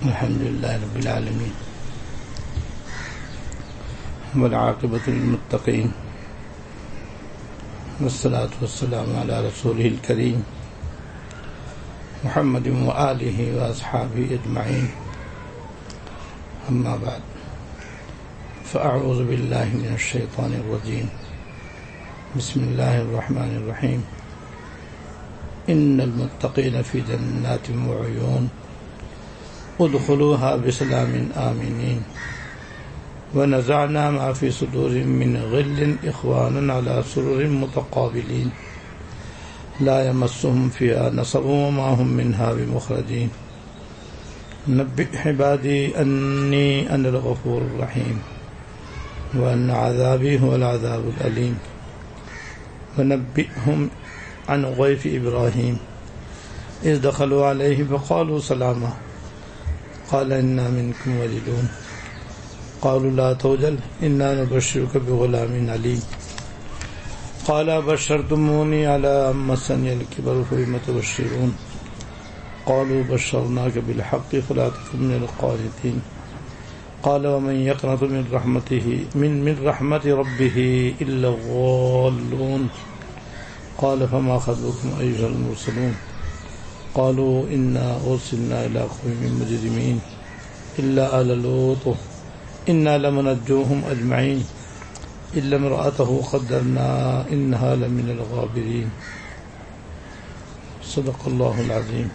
الحمد لله رب العالمين والعاقبة للمتقين والصلاة والسلام على رسوله الكريم محمد وآله وأصحابه أجمعين أما بعد فأعوذ بالله من الشيطان الرجيم بسم الله الرحمن الرحيم إن المتقين في جنات وعيون ادخلوها بسلام آمنين ونزعنا ما في صدورهم من غل إخوانا على سرر متقابلين لا يمسهم فيها نصب وما هم منها بمخرجين نبئ عبادي أني أنا الغفور الرحيم وأن عذابي هو العذاب الأليم ونبئهم عن ضيف إبراهيم إذ دخلوا عليه فقالوا سلاما قال إنا منكم وجلون قالوا لا توجل إنا نبشرك بغلام عليم قال بشرتموني على أن مسني الكبر فبم تبشرون قالوا بشرناك بالحق فلا تكن من القانطين قال ومن يقنط من رحمة ربه إلا الضالون قال فما خطبكم أيها المرسلون قالوا إنا أرسلنا إلى قوم مجرمين إلا آل لوط إنا لمنجوهم أجمعين إلا امرأته قدرنا إنها لمن الغابرين صدق الله العظيم.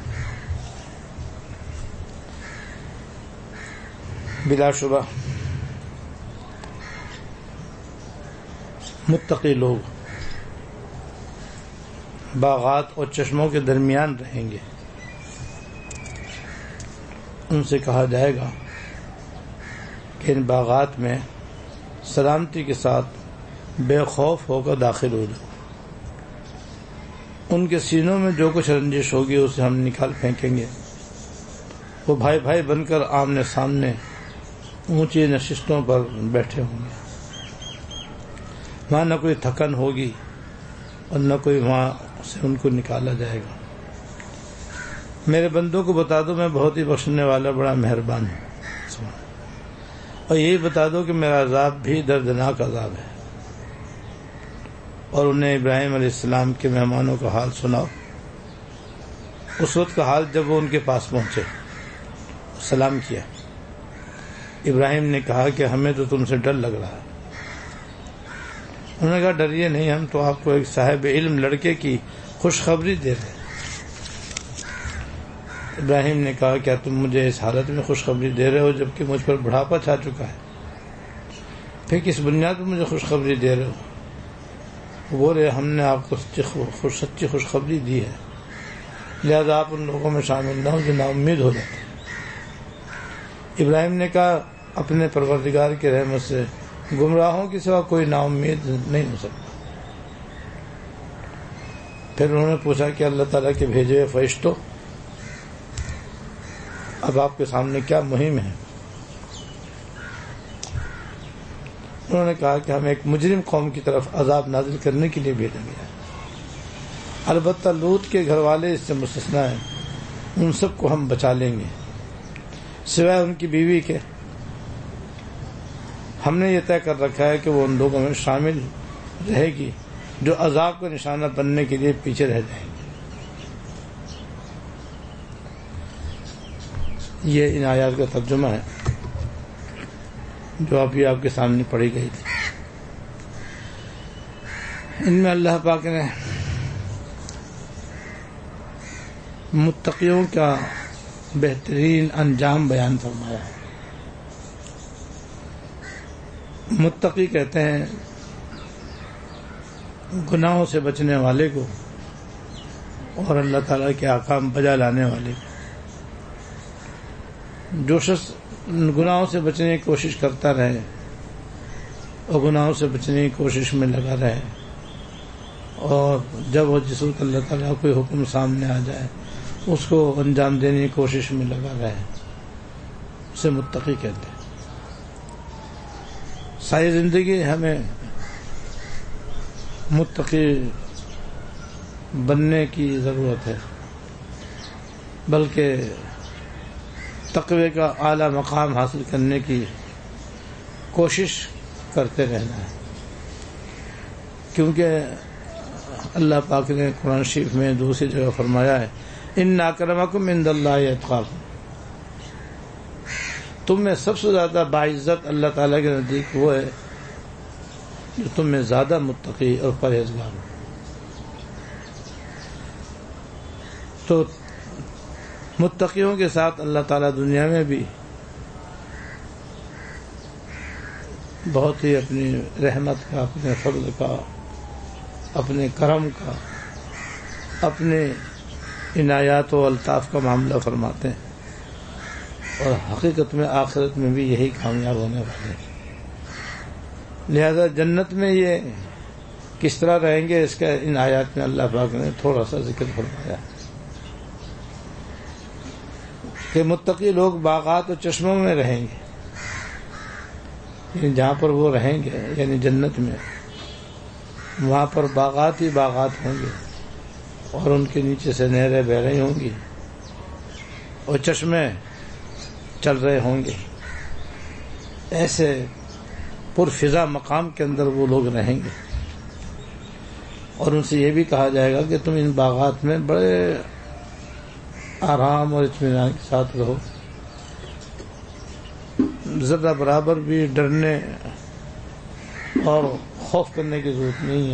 بلا شبہ متقی لوگ باغات اور چشموں کے درمیان رہیں گے. ان سے کہا جائے گا کہ ان باغات میں سلامتی کے ساتھ بے خوف ہو کر داخل ہو جاؤ. ان کے سینوں میں جو کچھ رنجش ہوگی اسے ہم نکال پھینکیں گے. وہ بھائی بھائی بن کر آمنے سامنے اونچی نشستوں پر بیٹھے ہوں گے. وہاں نہ کوئی تھکن ہوگی اور نہ کوئی وہاں سے ان کو نکالا جائے گا. میرے بندوں کو بتا دو میں بہت ہی بخشنے والا بڑا مہربان ہوں. اور یہی بتا دو کہ میرا عذاب بھی دردناک عذاب ہے. اور انہیں ابراہیم علیہ السلام کے مہمانوں کا حال سناؤ. اس وقت کا حال جب وہ ان کے پاس پہنچے سلام کیا. ابراہیم نے کہا کہ ہمیں تو تم سے ڈر لگ رہا ہے. انہوں نے کہا ڈریے نہیں, ہم تو آپ کو ایک صاحب علم لڑکے کی خوشخبری دے رہے ہیں. ابراہیم نے کہا کیا تم مجھے اس حالت میں خوشخبری دے رہے ہو جبکہ مجھ پر بڑھاپا چھا چکا ہے؟ پھر کس بنیاد پر مجھے خوشخبری دے رہے ہو؟ بولے ہم نے آپ کو سچی خوشخبری دی ہے, لہذا آپ ان لوگوں میں شامل نہ ہو جو نا امید ہو جاتے. ابراہیم نے کہا اپنے پروردگار کی رحمت سے گمراہوں کے سوا کوئی نا امید نہیں ہو سکتا. پھر انہوں نے پوچھا کہ اللہ تعالیٰ کے بھیجے ہوئے فرشتوں اب آپ کے سامنے کیا مہم ہے؟ انہوں نے کہا کہ ہم ایک مجرم قوم کی طرف عذاب نازل کرنے کے لیے بھیجا گیا ہے. البتہ لوط کے گھر والے اس سے مستثنیٰ ہیں, ان سب کو ہم بچا لیں گے سوائے ان کی بیوی کے. ہم نے یہ طے کر رکھا ہے کہ وہ ان لوگوں میں شامل رہے گی جو عذاب کا نشانہ بننے کے لیے پیچھے رہ جائیں گے. یہ ان آیات کا ترجمہ ہے جو ابھی آپ کے سامنے پڑھی گئی تھی. ان میں اللہ پاک نے متقیوں کا بہترین انجام بیان فرمایا ہے. متقی کہتے ہیں گناہوں سے بچنے والے کو اور اللہ تعالیٰ کے احکام بجا لانے والے کو. جو شخص گناہوں سے بچنے کی کوشش کرتا رہے اور گناہوں سے بچنے کی کوشش میں لگا رہے اور جب وہ جس وقت اللہ تعالیٰ کوئی حکم سامنے آ جائے اس کو انجام دینے کی کوشش میں لگا رہے, اسے متقی کہتے ہیں. ساری زندگی ہمیں متقی بننے کی ضرورت ہے, بلکہ تقوی کا اعلیٰ مقام حاصل کرنے کی کوشش کرتے رہنا ہے، کیونکہ اللہ پاک نے قرآن شریف میں دوسری جگہ فرمایا ہے ان اکرمکم عند اللہ اتقاکم، تم میں سب سے زیادہ باعزت اللہ تعالیٰ کے نزدیک وہ ہے جو تم میں زیادہ متقی اور پرہیزگار ہو۔ تو متقیوں کے ساتھ اللہ تعالیٰ دنیا میں بھی بہت ہی اپنی رحمت کا، اپنے فضل کا، اپنے کرم کا، اپنے عنایات و الطاف کا معاملہ فرماتے ہیں، اور حقیقت میں آخرت میں بھی یہی کامیاب ہونے والے ہیں۔ لہذا جنت میں یہ کس طرح رہیں گے اس کا ان آیات میں اللہ پاک نے تھوڑا سا ذکر فرمایا کہ متقی لوگ باغات و چشموں میں رہیں گے، یعنی جہاں پر وہ رہیں گے یعنی جنت میں، وہاں پر باغات ہی باغات ہوں گے اور ان کے نیچے سے نہریں بہ رہی ہوں گی اور چشمے چل رہے ہوں گے۔ ایسے پرفضا مقام کے اندر وہ لوگ رہیں گے، اور ان سے یہ بھی کہا جائے گا کہ تم ان باغات میں بڑے آرام اور اطمینان کے ساتھ رہو، ذرا برابر بھی ڈرنے اور خوف کرنے کی ضرورت نہیں ہے۔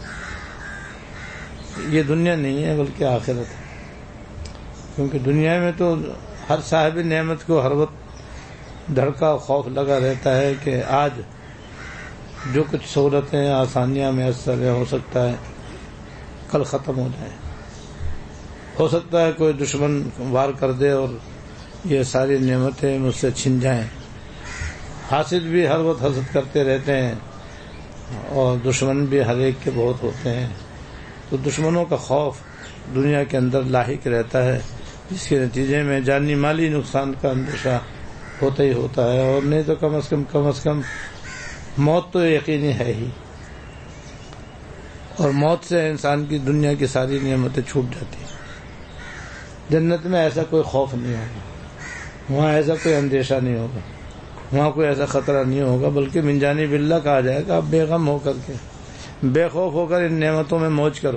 یہ دنیا نہیں ہے بلکہ آخرت ہے، کیونکہ دنیا میں تو ہر صاحب نعمت کو ہر وقت ڈر کا خوف لگا رہتا ہے کہ آج جو کچھ سہولتیں آسانیاں میسر ہو سکتا ہے کل ختم ہو جائیں، ہو سکتا ہے کوئی دشمن وار کر دے اور یہ ساری نعمتیں مجھ سے چھن جائیں۔ حاسد بھی ہر وقت حسد کرتے رہتے ہیں اور دشمن بھی ہر ایک کے بہت ہوتے ہیں، تو دشمنوں کا خوف دنیا کے اندر لاحق رہتا ہے، جس کے نتیجے میں جانی مالی نقصان کا اندیشہ ہوتا ہی ہوتا ہے، اور نہیں تو کم از کم موت تو یقینی ہے ہی، اور موت سے انسان کی دنیا کی ساری نعمتیں چھوٹ جاتی ہیں۔ جنت میں ایسا کوئی خوف نہیں ہوگا، وہاں ایسا کوئی اندیشہ نہیں ہوگا، وہاں کوئی ایسا خطرہ نہیں ہوگا، بلکہ من جانب اللہ کہا جائے گا آپ بے غم ہو کر کے، بے خوف ہو کر ان نعمتوں میں موج کرو۔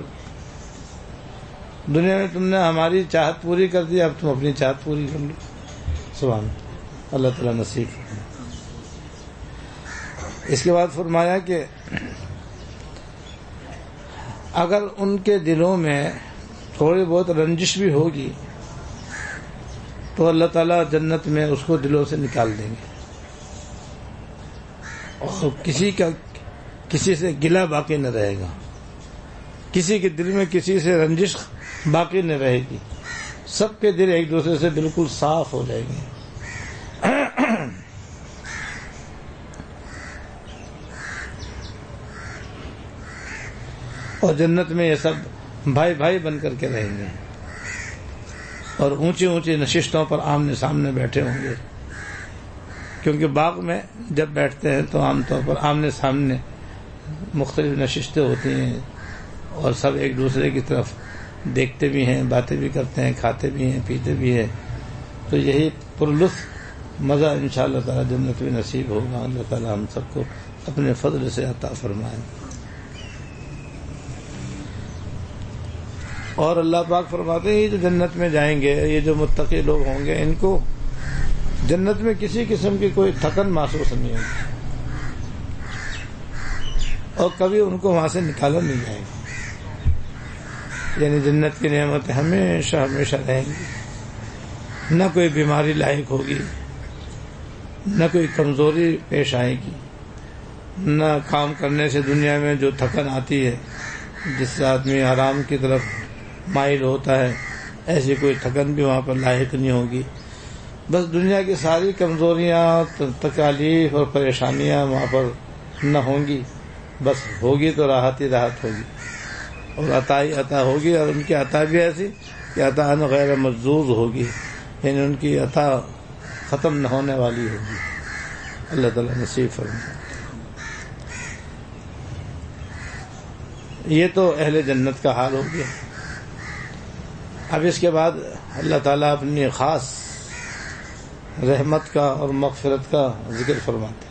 دنیا میں تم نے ہماری چاہت پوری کر دی، اب تم اپنی چاہت پوری کر لو۔ سبحان اللہ تعالیٰ نصیب فرمائے۔ اس کے بعد فرمایا کہ اگر ان کے دلوں میں تھوڑی بہت رنجش بھی ہوگی تو اللہ تعالیٰ جنت میں اس کو دلوں سے نکال دیں گے، اور کسی سے گلہ باقی نہ رہے گا، کسی کے دل میں کسی سے رنجش باقی نہ رہے گی، سب کے دل ایک دوسرے سے بالکل صاف ہو جائیں گے۔ اور جنت میں یہ سب بھائی بھائی بن کر کے رہیں گے، اور اونچی اونچی نشستوں پر آمنے سامنے بیٹھے ہوں گے، کیونکہ باغ میں جب بیٹھتے ہیں تو عام طور پر آمنے سامنے مختلف نشستیں ہوتی ہیں، اور سب ایک دوسرے کی طرف دیکھتے بھی ہیں، باتیں بھی کرتے ہیں، کھاتے بھی ہیں، پیتے بھی ہیں، تو یہی پرلطف مزہ انشاءاللہ تعالی جنت میں نصیب ہوگا۔ اللہ تعالی ہم سب کو اپنے فضل سے عطا فرمائے۔ اور اللہ پاک فرماتے ہیں یہ جو جنت میں جائیں گے، یہ جو متقی لوگ ہوں گے، ان کو جنت میں کسی قسم کی کوئی تھکن محسوس نہیں ہوگی، اور کبھی ان کو وہاں سے نکالا نہیں جائے گا۔ یعنی جنت کی نعمتیں ہمیشہ ہمیشہ رہیں گی، نہ کوئی بیماری لاحق ہوگی، نہ کوئی کمزوری پیش آئے گی، نہ کام کرنے سے دنیا میں جو تھکن آتی ہے جس سے آدمی آرام کی طرف مائل ہوتا ہے، ایسی کوئی تھکن بھی وہاں پر لاحق نہیں ہوگی۔ بس دنیا کی ساری کمزوریاں، تکالیف اور پریشانیاں وہاں پر نہ ہوں گی، بس ہوگی تو راحت ہی راحت ہوگی، اور عطا ہی عطا ہوگی، اور ان کی عطا بھی ایسی کہ عطا غیر مجزوز ہوگی، یعنی ان کی عطا ختم نہ ہونے والی ہوگی۔ اللہ تعالیٰ نصیب فرمائے۔ یہ تو اہل جنت کا حال ہو گیا۔ اب اس کے بعد اللہ تعالیٰ اپنی خاص رحمت کا اور مغفرت کا ذکر فرماتے ہیں۔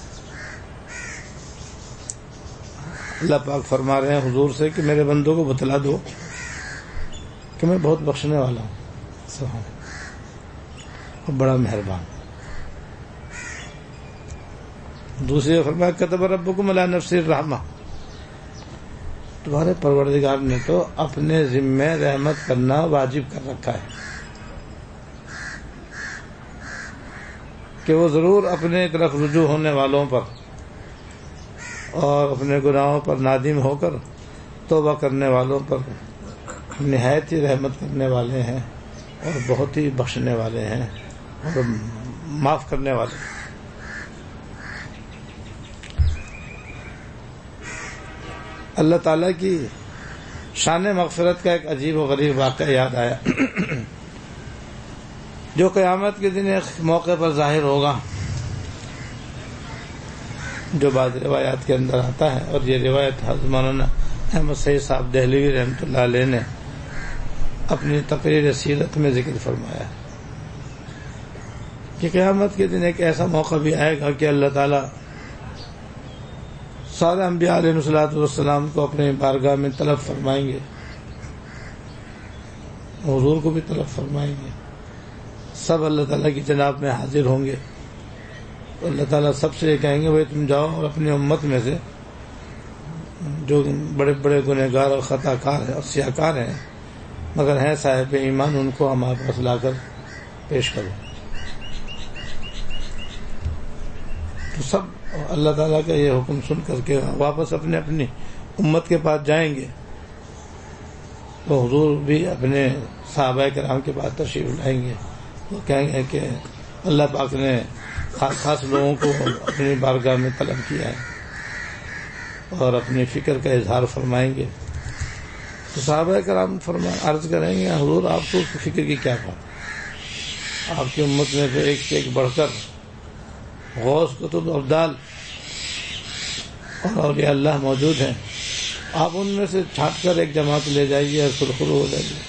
اللہ پاک فرما رہے ہیں حضور سے کہ میرے بندوں کو بتلا دو کہ میں بہت بخشنے والا ہوں، سبحان اور بڑا مہربان۔ دوسری فرمایا کتب ربکم علی نفسہ الرحمہ، تمہارے پروردگار نے تو اپنے ذمہ رحمت کرنا واجب کر رکھا ہے کہ وہ ضرور اپنے طرف رجوع ہونے والوں پر اور اپنے گناہوں پر نادم ہو کر توبہ کرنے والوں پر نہایت ہی رحمت کرنے والے ہیں اور بہت ہی بخشنے والے ہیں اور معاف کرنے والے ہیں۔ اللہ تعالیٰ کی شان مغفرت کا ایک عجیب و غریب واقعہ یاد آیا جو قیامت کے دن ایک موقع پر ظاہر ہوگا، جو بعض روایات کے اندر آتا ہے، اور یہ روایت حضرت مولانا احمد سعید صاحب دہلوی رحمۃ اللہ علیہ نے اپنی تقریر سیرت میں ذکر فرمایا ہے کہ قیامت کے دن ایک ایسا موقع بھی آئے گا کہ اللہ تعالیٰ سارے انبیاء علیہ الصلوۃ والسلام کو اپنے بارگاہ میں طلب فرمائیں گے، حضور کو بھی طلب فرمائیں گے، سب اللہ تعالیٰ کی جناب میں حاضر ہوں گے۔ اللہ تعالیٰ سب سے یہ کہیں گے بھائی تم جاؤ اور اپنی امت میں سے جو بڑے بڑے گنہگار اور خطا کار ہیں اور سیاہ کار ہیں مگر ہیں صاحب ایمان، ان کو ہمارے پاس لا کر پیش کرو۔ تو سب اللہ تعالیٰ کا یہ حکم سن کر کے واپس اپنے اپنی امت کے پاس جائیں گے، تو حضور بھی اپنے صحابہ کرام کے پاس تشریف لائیں گے، وہ کہیں گے کہ اللہ پاک نے خاص خاص لوگوں کو اپنی بارگاہ میں طلب کیا ہے اور اپنی فکر کا اظہار فرمائیں گے۔ تو صحابہ کرام عرض کریں گے حضور آپ کو فکر کی کیا بات، آپ کی امت میں تو ایک سے ایک بڑھ کر غوث قطب ابدال اور اولیاء اللہ موجود ہیں، آپ ان میں سے چھانٹ کر ایک جماعت لے جائیے اور سرخرو ہو جائیے۔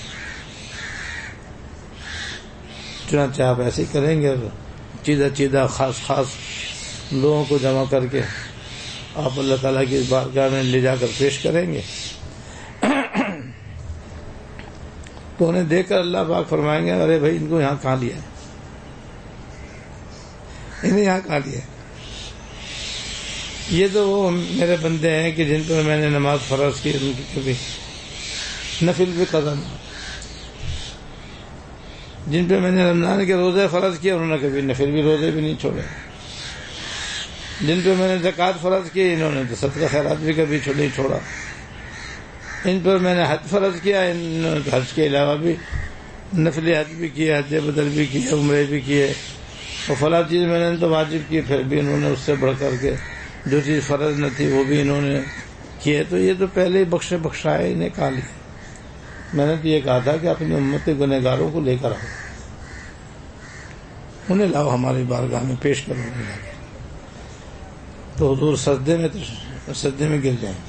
چنانچہ آپ ایسے ہی کریں گے اور چیدہ خاص لوگوں کو جمع کر کے آپ اللہ تعالیٰ کی بارگاہ میں لے جا کر پیش کریں گے۔ تو انہیں دیکھ کر اللہ پاک فرمائیں گے ارے بھائی ان کو یہاں کہاں لیا ہے، انہیں یہاں کہاں لیا ہے، یہ تو وہ میرے بندے ہیں کہ جن پر میں نے نماز فرض کی ان کی کبھی نفل بھی قضا نہ، جن پہ میں نے رمضان کے روزے فرض کیے انہوں نے کبھی نفل بھی روزے بھی نہیں چھوڑے، جن پہ میں نے زکوٰۃ فرض کی انہوں نے تو صدقہ خیرات بھی کبھی نہیں چھوڑا، ان پر میں نے حج فرض کیا انہوں نے حج کے علاوہ بھی نفلی حج بھی کیا، حج بدل بھی کیے، عمرے بھی کیے، اور فلاں چیز میں نے تو واجب کی پھر بھی انہوں نے اس سے بڑھ کر کے جو چیز فرض نہ تھی وہ بھی انہوں نے کیے، تو یہ تو پہلے ہی بخشائے انہیں کہا لیا۔ میں نے تو یہ کہا تھا کہ اپنی امت کے گنہگاروں کو لے کر آؤ، انہیں لاؤ ہماری بارگاہ میں پیش کرو، تو حضور سجدے میں گر جائیں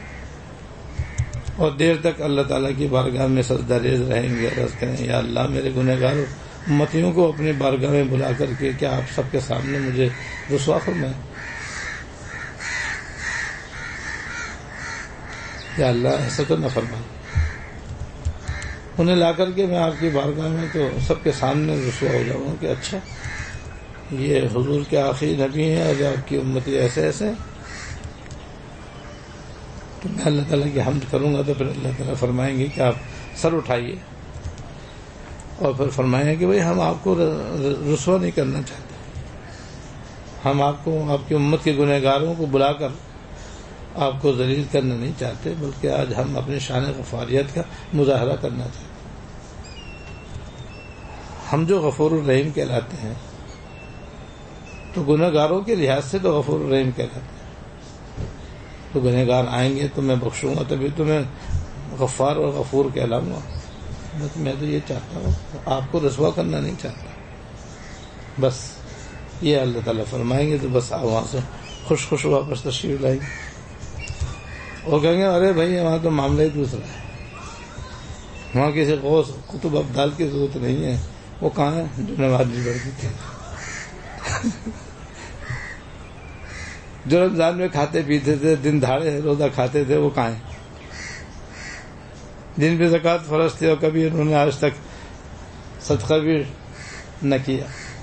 اور دیر تک اللہ تعالیٰ کی بارگاہ میں سجدہ ریز رہیں گے، عرض کریں یا اللہ میرے گنہگار امتیوں کو اپنی بارگاہ میں بلا کر کے کیا آپ سب کے سامنے مجھے رسوا فرمائیں، یا اللہ ایسا تو نہ فرمائیں۔ انہیں لا کر کے میں آپ کی بارگاہ میں تو سب کے سامنے رسوا ہو جاؤں کہ اچھا یہ حضور کے آخری نبی ہیں اور آپ کی امتی ایسے ایسے، تو میں اللہ تعالیٰ کی حمد کروں گا، تو پھر اللہ تعالیٰ فرمائیں گے کہ آپ سر اٹھائیے، اور پھر فرمائیں کہ بھئی ہم آپ کو رسوا نہیں کرنا چاہتے، ہم آپ کو آپ کی امت کے گنہگاروں کو بلا کر آپ کو ذلیل کرنا نہیں چاہتے، بلکہ آج ہم اپنی شان غفاریت کا مظاہرہ کرنا چاہتے ہیں۔ ہم جو غفور الرحیم کہلاتے ہیں تو گنہگاروں کے لحاظ سے تو غفور الرحیم کہلاتے ہیں، تو گنہگار آئیں گے تو میں بخشوں گا، تبھی تو میں غفار اور غفور کہلاؤں گا۔ میں تو یہ چاہتا ہوں، آپ کو رسوا کرنا نہیں چاہتا، بس یہ اللہ تعالیٰ فرمائیں گے تو بس آپ وہاں سے خوش واپس تشریف لائیں گے، وہ کہیں گے ارے بھائی وہاں تو معاملہ ہی دوسرا ہے، وہاں کسی غوث قطب ابدال کی ضرورت نہیں ہے، وہ کہاں ہے جو نماز نہیں پڑھتے تھے؟ جو رمضان میں کھاتے پیتے تھے، دن دھاڑے روزہ کھاتے تھے، وہ کہاں ہیں؟ جن پہ زکوٰۃ فرض تھی اور کبھی انہوں نے آج تک صدقہ بھی نہ کیا،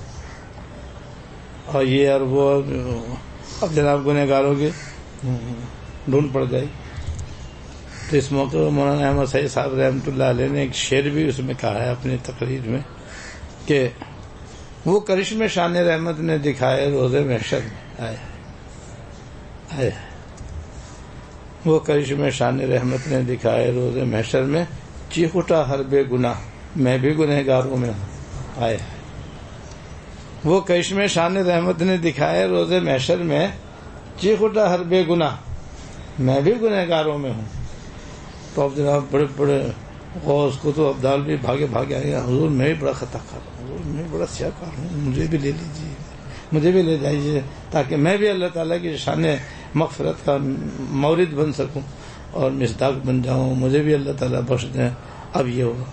اور یہ اور وہ اب جناب گنہگاروں کی ڈھونڈ پڑ جائے. تو اس موقع پر مولانا احمد سعید صاحب رحمۃ اللہ علیہ نے ایک شعر بھی اس میں کہا ہے اپنی تقریر میں کہ وہ کرشمے شان رحمت نے دکھائے روزے محشر میں. آئے وہ کرشمے شان رحمت نے دکھائے روزے محشر میں، چیخ اٹھا ہر بے گناہ میں بھی گنہگاروں میں ہوں. آئے وہ کرشمے شان رحمت نے دکھائے روزے محشر میں، چیخ اٹھا ہر بے گناہ میں بھی گنہگاروں میں ہوں. تو اب جناب بڑے بڑے غوث کتب ابدال بھی بھاگے بھاگے آئے، حضور میں بھی بڑا خطا کار ہوں، حضور میں بڑا سیاہ کار ہوں، مجھے بھی لے لیجیے، مجھے بھی لے جائیے تاکہ میں بھی اللہ تعالیٰ کی شان مغفرت کا مورد بن سکوں اور مصداق بن جاؤں، مجھے بھی اللہ تعالیٰ بخش دیں. اب یہ ہوگا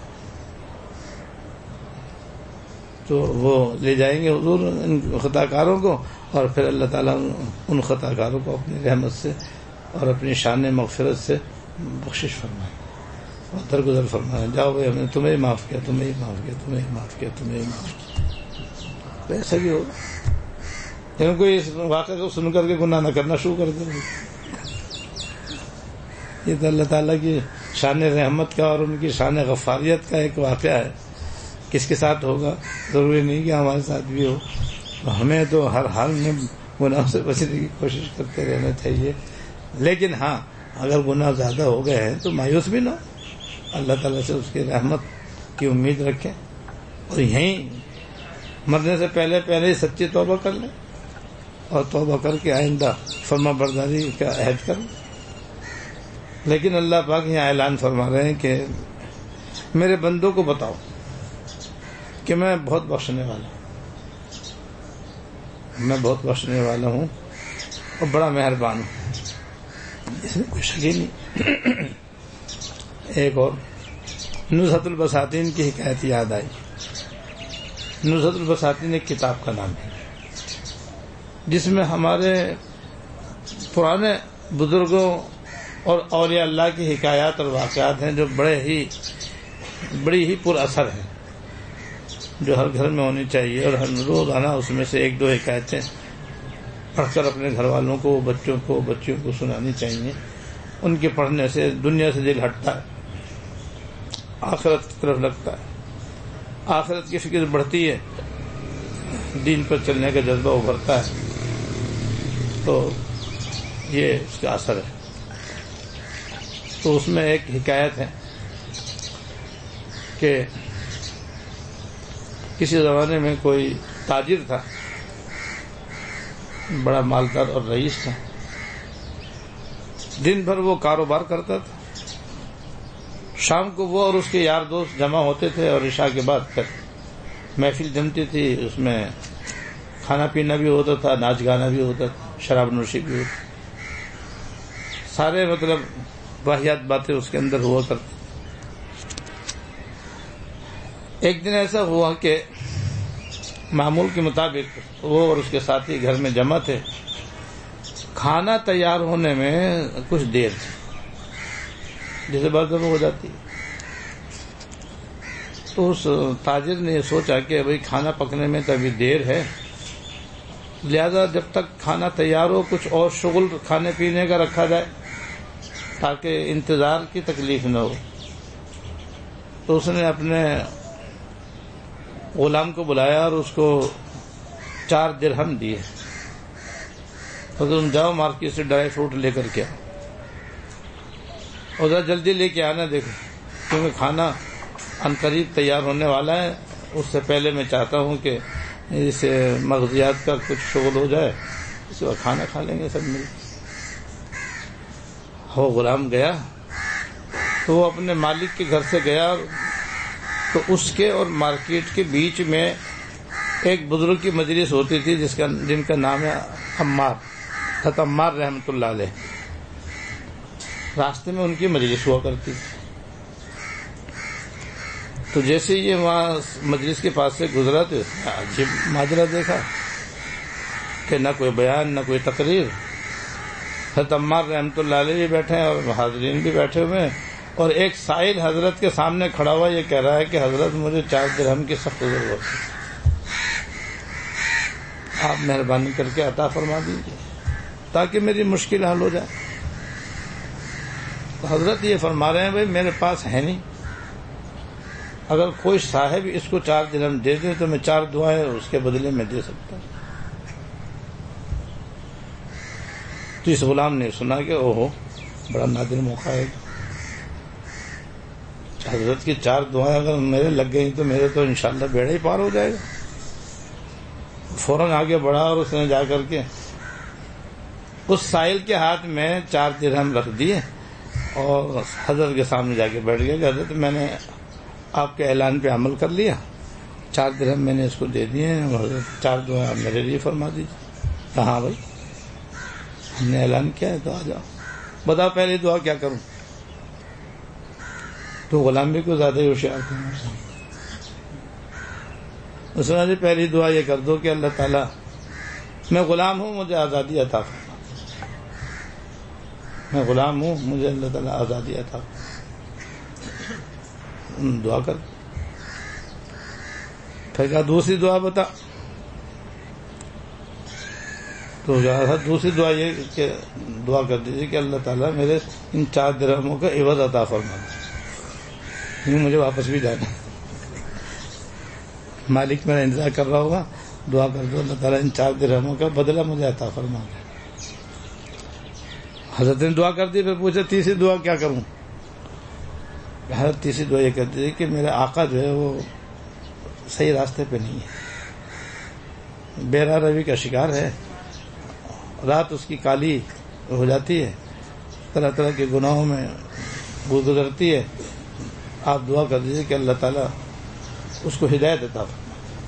تو وہ لے جائیں گے حضور ان خطا کاروں کو، اور پھر اللہ تعالیٰ ان خطا کاروں کو اپنی رحمت سے اور اپنی شان مغفرت سے بخشش فرمائیں اور درگزر فرمائیں. جاؤ بھائی، ہم نے تمہیں معاف کیا، تمہیں معاف کیا، تمہیں معاف کیا، تمہیں معاف کیا. تو ایسا بھی ہوگا لیکن کوئی اس واقعے کو سن کر کے گناہ نہ کرنا شروع کر دے. یہ تو اللہ تعالیٰ کی شان رحمت کا اور ان کی شان غفاریت کا ایک واقعہ ہے. کس کے ساتھ ہوگا ضروری نہیں کہ ہمارے ساتھ بھی ہو. ہمیں تو ہر حال میں گناہ سے بچنے کی کوشش کرتے رہنا چاہیے. لیکن ہاں، اگر گناہ زیادہ ہو گئے ہیں تو مایوس بھی نہ ہو، اللہ تعالیٰ سے اس کی رحمت کی امید رکھیں اور یہیں مرنے سے پہلے ہی سچی توبہ کر لیں اور توبہ کر کے آئندہ فرما برداری کا عہد کریں. لیکن اللہ پاک یہاں اعلان فرما رہے ہیں کہ میرے بندوں کو بتاؤ کہ میں بہت بخشنے والا ہوں، میں بہت بخشنے والا ہوں اور بڑا مہربان ہوں، اس میں کوئی شک ہی نہیں. ایک اور نزہۃ البساطین کی حکایت یاد آئی. نزہۃ البساطین ایک کتاب کا نام ہے جس میں ہمارے پرانے بزرگوں اور اولیاء اللہ کی حکایات اور واقعات ہیں جو بڑی ہی پر اثر ہیں، جو ہر گھر میں ہونی چاہیے، اور ہر روزانہ اس میں سے ایک دو حکایتیں پڑھ کر اپنے گھر والوں کو، بچوں کو سنانی چاہیے. ان کے پڑھنے سے دنیا سے دل ہٹتا ہے، آخرت کی طرف لگتا ہے، آخرت کی فکر بڑھتی ہے، دین پر چلنے کا جذبہ ابھرتا ہے. تو یہ اس کا اثر ہے. تو اس میں ایک حکایت ہے کہ کسی زمانے میں کوئی تاجر تھا، بڑا مالدار اور رئیس تھا. دن بھر وہ کاروبار کرتا تھا، شام کو وہ اور اس کے یار دوست جمع ہوتے تھے اور عشاء کے بعد پھر محفل جمتی تھی. اس میں کھانا پینا بھی ہوتا تھا، ناچ گانا بھی ہوتا تھا، شراب نوشی بھی ہوتی، سارے واحد باتیں اس کے اندر ہوا کرتی. ایک دن ایسا ہوا کہ معمول کے مطابق وہ اور اس کے ساتھی گھر میں جمع تھے. کھانا تیار ہونے میں کچھ دیر تھی، جیسے بات ہو جاتی. تو اس تاجر نے یہ سوچا کہ بھئی کھانا پکنے میں تو ابھی دیر ہے، لہذا جب تک کھانا تیار ہو کچھ اور شغل کھانے پینے کا رکھا جائے تاکہ انتظار کی تکلیف نہ ہو. تو اس نے اپنے غلام کو بلایا اور اس کو 4 درہم دیے، اور تم جاؤ مارکیٹ سے ڈرائی فروٹ لے کر کے آؤ، اور ذرا جلدی لے کے آنا، دیکھو کیونکہ کھانا عنقریب تیار ہونے والا ہے. اس سے پہلے میں چاہتا ہوں کہ اس مغزیات کا کچھ شغل ہو جائے، اس کے بعد کھانا کھا لیں گے سب مل. وہ غلام گیا تو وہ اپنے مالک کے گھر سے گیا، تو اس کے اور مارکیٹ کے بیچ میں ایک بزرگ کی مجلس ہوتی تھی جن کا نام ہے عمار، حضرت عمار رحمۃ اللہ علیہ. راستے میں ان کی مجلس ہوا کرتی تھی. تو جیسے یہ وہاں مجلس کے پاس سے گزرا تو عجیب ماجرا دیکھا کہ نہ کوئی بیان نہ کوئی تقریر. حضرت عمار رحمۃ اللہ علیہ بھی بیٹھے ہیں اور حاضرین بھی بیٹھے ہوئے ہیں, اور ایک سائل حضرت کے سامنے کھڑا ہوا یہ کہہ رہا ہے کہ حضرت مجھے 4 درہم کی سخت ضرورت ہے, آپ مہربانی کر کے عطا فرما دیجیے تاکہ میری مشکل حل ہو جائے. تو حضرت یہ فرما رہے ہیں بھائی میرے پاس ہے نہیں, اگر کوئی صاحب اس کو 4 درہم دے دے تو میں 4 دعائیں اس کے بدلے میں دے سکتا ہوں. تو اس غلام نے سنا کہ اوہو بڑا نادر موقع ہے, حضرت کی 4 دعائیں اگر میرے لگ گئی تو میرے تو انشاءاللہ بیڑا ہی پار ہو جائے گا. فوراً آگے بڑھا اور اس نے جا کر کے اس سائل کے ہاتھ میں 4 درہم رکھ دیے اور حضرت کے سامنے جا کے بیٹھ گیا کہ حضرت میں نے آپ کے اعلان پہ عمل کر لیا, 4 درہم میں نے اس کو دے دیے ہیں, حضرت 4 دعائیں آپ میرے لیے فرما دیجیے. کہاں بھائی ہم نے اعلان کیا ہے تو آ جاؤ, بتاؤ پہلی دعا کیا کروں. تو غلام بھی کو زیادہ ہی ہوشیار تھا, اس نے پہلی دعا یہ کر دو کہ اللہ تعالیٰ میں غلام ہوں مجھے آزادی عطا فرما, میں غلام ہوں مجھے اللہ تعالیٰ آزادی عطا فرما. دعا کر. پھر کہا دوسری دعا بتا. تو دوسری دعا یہ کہ دعا کر دیجیے کہ اللہ تعالیٰ میرے ان 4 درہموں کا عوض عطا فرما دے, مجھے واپس بھی جانا, مالک میرا انتظار کر رہا ہوگا, دعا کر دو اللہ تعالیٰ ان 4 درہموں کا بدلہ مجھے عطا فرما دے. حضرت نے دعا کر دی. پھر پوچھا تیسری دعا کیا کروں. حضرت تیسری دعا یہ کر دی کہ میرا آقا جو ہے وہ صحیح راستے پہ نہیں ہے, بیرا روی کا شکار ہے, رات اس کی کالی ہو جاتی ہے, طرح طرح کے گناہوں میں گزرتی ہے. آپ دعا کر دیجیے کہ اللہ تعالیٰ اس کو ہدایت عطا فرما.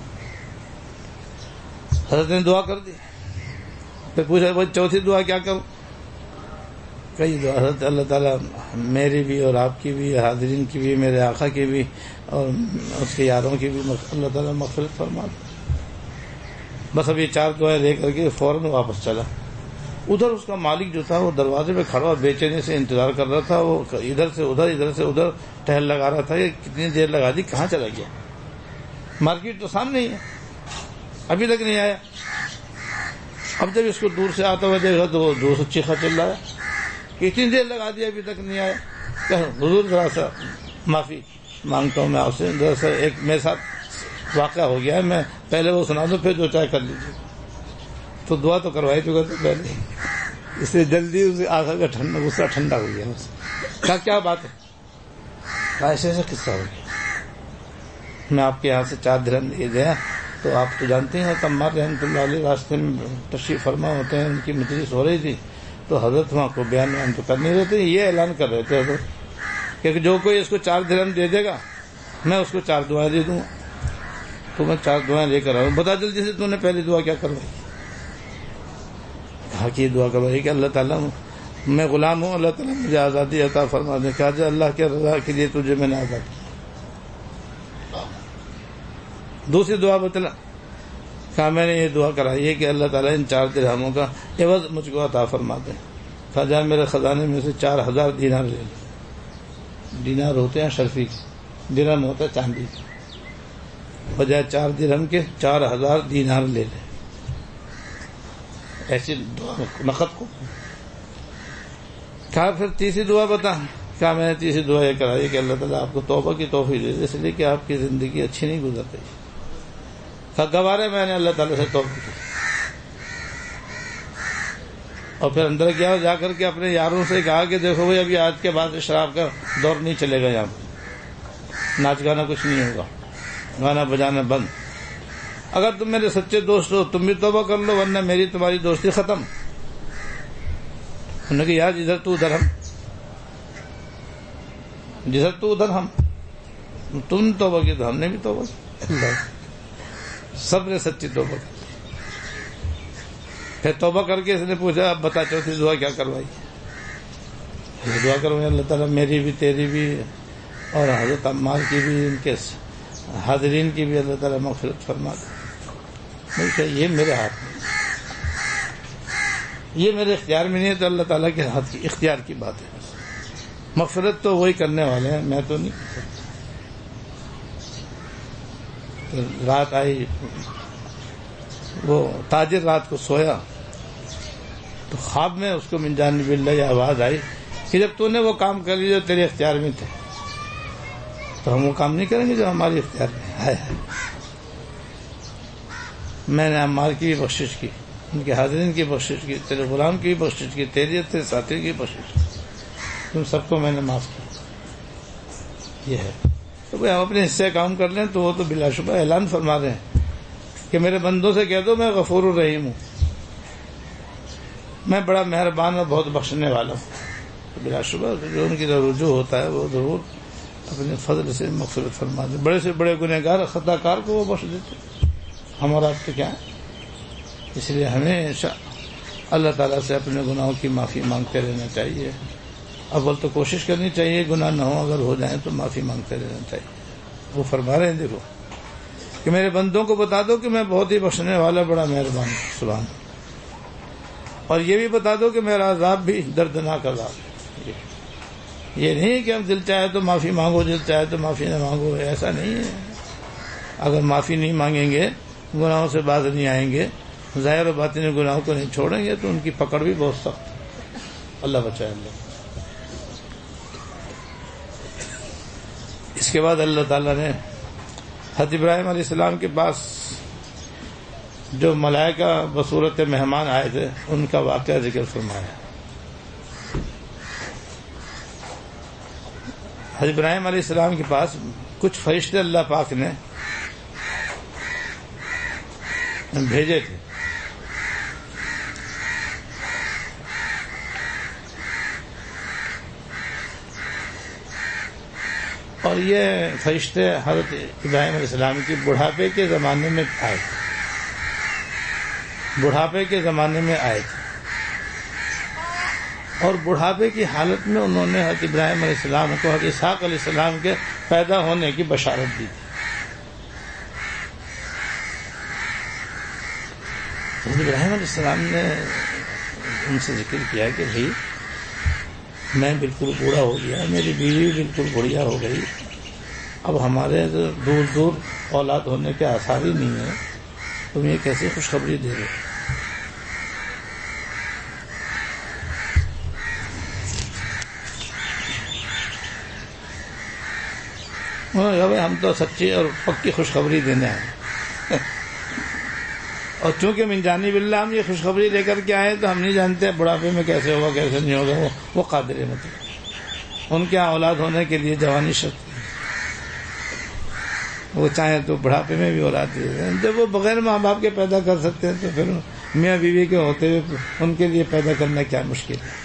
حضرت نے دعا کر دی. پھر پوچھا بھائی چوتھی دعا کیا کروں. کئی دعا. حضرت اللہ تعالیٰ میری بھی اور آپ کی بھی, حاضرین کی بھی, میرے آقا کی بھی اور اس کے یاروں کی بھی اللہ تعالیٰ مغفرت فرما دے. بس اب یہ 4 دعائیں لے کر کے فوراً واپس چلا. ادھر اس کا مالک جو تھا وہ دروازے پہ کھڑا بے چینی سے انتظار کر رہا تھا. وہ ادھر سے ادھر ٹہل لگا رہا تھا کہ کتنی دیر لگا دی, کہاں چلا گیا. مارکیٹ تو سامنے ہی ہے, ابھی تک نہیں آیا. اب جب اس کو دور سے آتا ہوا دیکھا تو وہ دور سے چیخا چل رہا ہے کہ اتنی دیر لگا دی ابھی تک نہیں آیا. کہ حضور ذرا سا معافی مانگتا ہوں میں آپ سے, ذرا سا ایک میرے ساتھ واقعہ ہو گیا ہے, میں پہلے وہ سنا دوں پھر جو چاہے کر لیجیے. تو دعا تو کروائی چکا تھا پہلے, اس لیے جلدی اسے آخر کا غصہ ٹھنڈا ہو گیا. کہا کیا بات ہے. کہا ایسے ایسا قصہ ہو گیا, میں آپ کے یہاں سے 4 درہم لے گیا تو آپ تو جانتے ہیں عمار رحمۃ اللہ علیہ راستے میں تشریف فرما ہوتے ہیں, ان کی مجلس ہو رہی تھی تو حضرت وہاں کو بیان تو کر نہیں رہے تھے, یہ اعلان کر رہے تھے حضرت کہ جو کوئی اس کو 4 درہم دے دے گا میں اس کو 4 دعائیں دے دوں گا. تو میں 4 دعائیں لے کر آؤں, بتا جلدی سے تو نے پہلی دعا کیا کروائی. کہا کہ دعا کروائی کہ اللہ تعالیٰ میں غلام ہوں, اللہ تعالیٰ مجھے آزادی عطا فرما دے. کہا جا اللہ کے رضا کے لیے تجھے میں نے آزاد کیا. دوسری دعا بتلا. کہا میں نے یہ دعا کرائی ہے کہ اللہ تعالیٰ ان 4 درہموں کا عوض مجھ کو عطا فرما دے. کہا جا میرے خزانے میں سے 4000 دینار لے لے. دینار ہوتے ہیں شرفی کے, درہم ہوتا ہے چاندی کے, بجائے 4 درہم کے 4000 دینار لے لے. ایسی دعا نقد کو. کہا پھر تیسری دعا بتا. کہا میں نے تیسری دعا یہ کرائی کہ اللہ تعالیٰ آپ کو توبہ کی توفیق دے دے, اس لیے کہ آپ کی زندگی اچھی نہیں گزر رہی. کہا گوارے میں نے اللہ تعالیٰ سے توبہ کی. اور پھر اندر گیا, جا کر کے اپنے یاروں سے کہا کہ دیکھو بھائی ابھی آج کے بعد شراب کا دور نہیں چلے گا, یہاں پر ناچ گانا کچھ نہیں ہوگا, گانا بجانا بند. اگر تم میرے سچے دوست ہو تم بھی توبہ کر لو, ورنہ میری تمہاری دوستی ختم. انہوں نے کہا یار جدھر تو ادھر ہم, جدھر تو ادھر ہم, تم توبہ کی تو ہم نے بھی توبہ کی. سب نے سچی توبہ کی. پھر توبہ کر کے اس نے پوچھا اب بتا چوتھی دعا کیا کروائی. دعا کروائی اللہ تعالیٰ میری بھی تیری بھی اور حضرت عمار کی بھی، ان کے حاضرین کی بھی اللہ تعالیٰ مغفرت فرما دے۔ یہ میرے ہاتھ میں، یہ میرے اختیار میں نہیں ہے، تو اللہ تعالیٰ کے ہاتھ کی اختیار کی بات ہے۔ مغفرت تو وہی کرنے والے ہیں، میں تو نہیں۔ رات آئی، وہ تاجر رات کو سویا تو خواب میں اس کو من جانب اللہ یہ آواز آئی کہ جب تو نے وہ کام کر لیا جو تیرے اختیار میں تھے تو ہم وہ کام نہیں کریں گے جو ہمارے اختیار میں ہے۔ میں نے عمار کی بھی بخشش کی، ان کے حاضرین کی بخشش کی، تیرے غلام کی بھی بخشش کی، تیری تیرے ساتھی کی بخشش کی، تم سب کو میں نے معاف کیا۔ یہ ہے تو بھائی ہم اپنے حصے کام کر لیں تو وہ تو بلا شبہ اعلان فرما رہے ہیں کہ میرے بندوں سے کہہ دو میں غفور الرحیم ہوں، میں بڑا مہربان اور بہت بخشنے والا ہوں۔ بلا شبہ جو ان کی رجوع ہوتا ہے وہ ضرور اپنے فضل سے مغفرت فرما دے۔ بڑے سے بڑے گنہگار خطا کار کو وہ بخش دیتے، ہم اور آپ تو کیا ہے۔ اس لیے ہمیشہ اللہ تعالیٰ سے اپنے گناہوں کی معافی مانگتے رہنا چاہیے۔ اول تو کوشش کرنی چاہیے گناہ نہ ہو، اگر ہو جائیں تو معافی مانگتے رہنا چاہیے۔ وہ فرما رہے ہیں دیکھو کہ میرے بندوں کو بتا دو کہ میں بہت ہی بخشنے والا بڑا مہربان ہوں، سبحان اللہ۔ اور یہ بھی بتا دو کہ میرا عذاب بھی دردناک عذاب ہے۔ یہ نہیں کہ ہم دل چاہے تو معافی مانگو، دل چاہے تو معافی نہ مانگو، ایسا نہیں ہے۔ اگر معافی نہیں مانگیں گے، گناہوں سے باز نہیں آئیں گے، ظاہر و باطنی گناہوں کو نہیں چھوڑیں گے تو ان کی پکڑ بھی بہت سخت ہے۔ اللہ بچائے اللہ۔ اس کے بعد اللہ تعالیٰ نے حضرت ابراہیم علیہ السلام کے پاس جو ملائکہ بصورت مہمان آئے تھے ان کا واقعہ ذکر فرمایا۔ حضرت ابراہیم علیہ السلام کے پاس کچھ فرشتے اللہ پاک نے بھیجے تھے۔ اور یہ فرشتے حضرت ابراہیم علیہ السلام کی بڑھاپے کے زمانے میں آئے تھے، بڑھاپے کے زمانے میں آئے تھے، اور بڑھاپے کی حالت میں انہوں نے حضرت ابراہیم علیہ السلام کو حضرت اسحاق علیہ السلام کے پیدا ہونے کی بشارت دی تھی۔ حضرت ابراہیم علیہ السلام نے ان سے ذکر کیا کہ بھائی میں بالکل بوڑھا ہو گیا، میری بیوی بالکل بڑھیا ہو گئی، اب ہمارے دور دور اولاد ہونے کے آثار ہی نہیں ہیں، تم یہ کیسی خوشخبری دے رہے ہو؟ ہم تو سچی اور پکی خوشخبری دینے آئے، اور چونکہ من جانب اللہ ہم یہ خوشخبری لے کر کے آئے تو ہم نہیں جانتے بڑھاپے میں کیسے ہوگا کیسے نہیں ہوگا، وہ قادر ہے، مطلب ان کے اولاد ہونے کے لیے جوانی شرط، وہ چاہیں تو بڑھاپے میں بھی اولاد دے دیں، جب وہ بغیر ماں باپ کے پیدا کر سکتے ہیں تو پھر میاں بیوی کے ہوتے ہوئے ان کے لیے پیدا کرنا کیا مشکل ہے۔